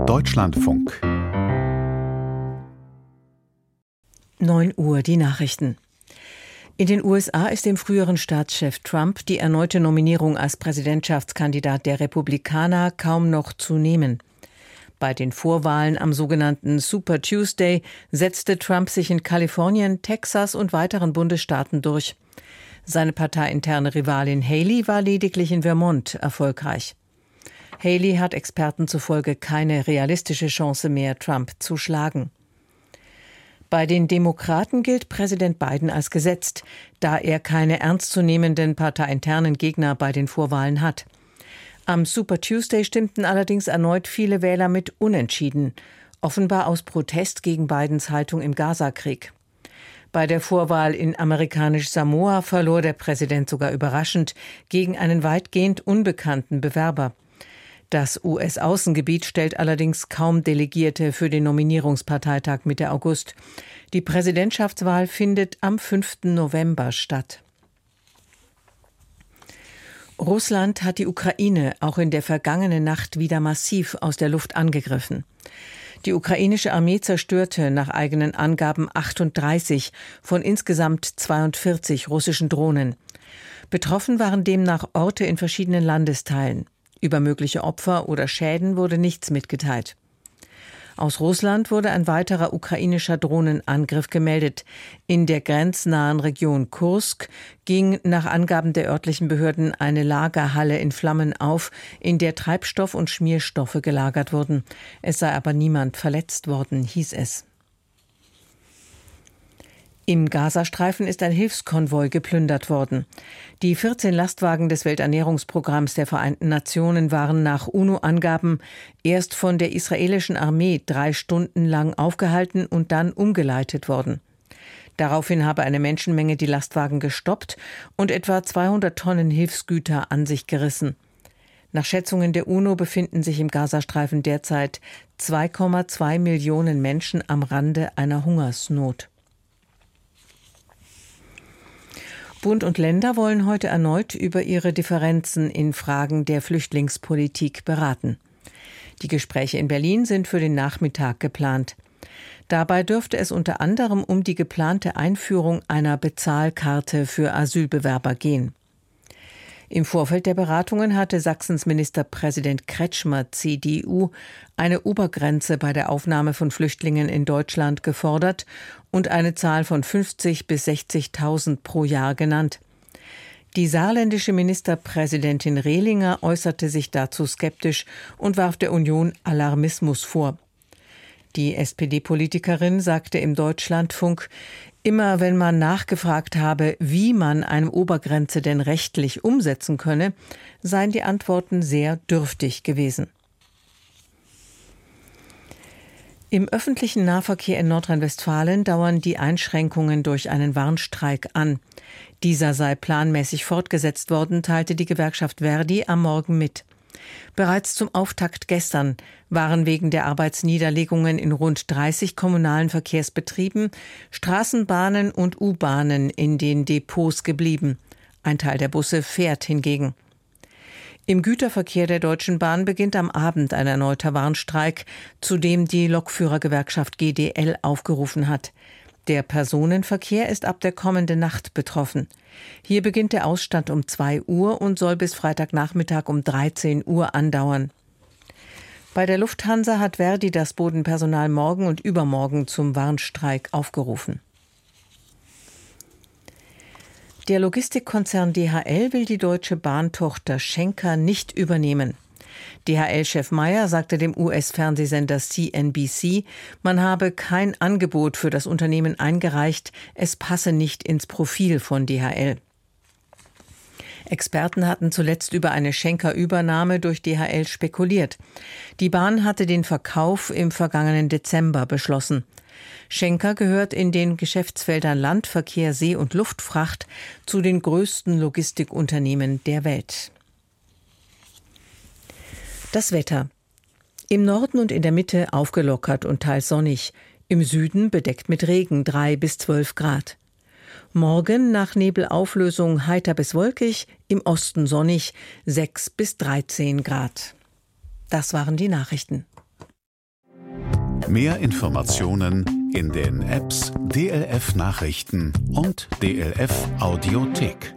Deutschlandfunk. 9 Uhr, die Nachrichten. In den USA ist dem früheren Staatschef Trump die erneute Nominierung als Präsidentschaftskandidat der Republikaner kaum noch zu nehmen. Bei den Vorwahlen am sogenannten Super Tuesday setzte Trump sich in Kalifornien, Texas und weiteren Bundesstaaten durch. Seine parteiinterne Rivalin Haley war lediglich in Vermont erfolgreich. Haley hat Experten zufolge keine realistische Chance mehr, Trump zu schlagen. Bei den Demokraten gilt Präsident Biden als gesetzt, da er keine ernstzunehmenden parteiinternen Gegner bei den Vorwahlen hat. Am Super Tuesday stimmten allerdings erneut viele Wähler mit Unentschieden, offenbar aus Protest gegen Bidens Haltung im Gazakrieg. Bei der Vorwahl in amerikanisch-Samoa verlor der Präsident sogar überraschend gegen einen weitgehend unbekannten Bewerber. Das US-Außengebiet stellt allerdings kaum Delegierte für den Nominierungsparteitag Mitte August. Die Präsidentschaftswahl findet am 5. November statt. Russland hat die Ukraine auch in der vergangenen Nacht wieder massiv aus der Luft angegriffen. Die ukrainische Armee zerstörte nach eigenen Angaben 38 von insgesamt 42 russischen Drohnen. Betroffen waren demnach Orte in verschiedenen Landesteilen. Über mögliche Opfer oder Schäden wurde nichts mitgeteilt. Aus Russland wurde ein weiterer ukrainischer Drohnenangriff gemeldet. In der grenznahen Region Kursk ging nach Angaben der örtlichen Behörden eine Lagerhalle in Flammen auf, in der Treibstoff und Schmierstoffe gelagert wurden. Es sei aber niemand verletzt worden, hieß es. Im Gazastreifen ist ein Hilfskonvoi geplündert worden. Die 14 Lastwagen des Welternährungsprogramms der Vereinten Nationen waren nach UNO-Angaben erst von der israelischen Armee 3 Stunden lang aufgehalten und dann umgeleitet worden. Daraufhin habe eine Menschenmenge die Lastwagen gestoppt und etwa 200 Tonnen Hilfsgüter an sich gerissen. Nach Schätzungen der UNO befinden sich im Gazastreifen derzeit 2,2 Millionen Menschen am Rande einer Hungersnot. Bund und Länder wollen heute erneut über ihre Differenzen in Fragen der Flüchtlingspolitik beraten. Die Gespräche in Berlin sind für den Nachmittag geplant. Dabei dürfte es unter anderem um die geplante Einführung einer Bezahlkarte für Asylbewerber gehen. Im Vorfeld der Beratungen hatte Sachsens Ministerpräsident Kretschmer, CDU, eine Obergrenze bei der Aufnahme von Flüchtlingen in Deutschland gefordert und eine Zahl von 50.000 bis 60.000 pro Jahr genannt. Die saarländische Ministerpräsidentin Rehlinger äußerte sich dazu skeptisch und warf der Union Alarmismus vor. Die SPD-Politikerin sagte im Deutschlandfunk, immer wenn man nachgefragt habe, wie man eine Obergrenze denn rechtlich umsetzen könne, seien die Antworten sehr dürftig gewesen. Im öffentlichen Nahverkehr in Nordrhein-Westfalen dauern die Einschränkungen durch einen Warnstreik an. Dieser sei planmäßig fortgesetzt worden, teilte die Gewerkschaft Verdi am Morgen mit. Bereits zum Auftakt gestern waren wegen der Arbeitsniederlegungen in rund 30 kommunalen Verkehrsbetrieben Straßenbahnen und U-Bahnen in den Depots geblieben. Ein Teil der Busse fährt hingegen. Im Güterverkehr der Deutschen Bahn beginnt am Abend ein erneuter Warnstreik, zu dem die Lokführergewerkschaft GDL aufgerufen hat. Der Personenverkehr ist ab der kommenden Nacht betroffen. Hier beginnt der Ausstand um 2 Uhr und soll bis Freitagnachmittag um 13 Uhr andauern. Bei der Lufthansa hat Verdi das Bodenpersonal morgen und übermorgen zum Warnstreik aufgerufen. Der Logistikkonzern DHL will die deutsche Bahntochter Schenker nicht übernehmen. DHL-Chef Meyer sagte dem US-Fernsehsender CNBC, man habe kein Angebot für das Unternehmen eingereicht, es passe nicht ins Profil von DHL. Experten hatten zuletzt über eine Schenker-Übernahme durch DHL spekuliert. Die Bahn hatte den Verkauf im vergangenen Dezember beschlossen. Schenker gehört in den Geschäftsfeldern Landverkehr, See- und Luftfracht zu den größten Logistikunternehmen der Welt. Das Wetter. Im Norden und in der Mitte aufgelockert und teils sonnig. Im Süden bedeckt mit Regen 3 bis 12 Grad. Morgen nach Nebelauflösung heiter bis wolkig, im Osten sonnig 6 bis 13 Grad. Das waren die Nachrichten. Mehr Informationen in den Apps DLF Nachrichten und DLF Audiothek.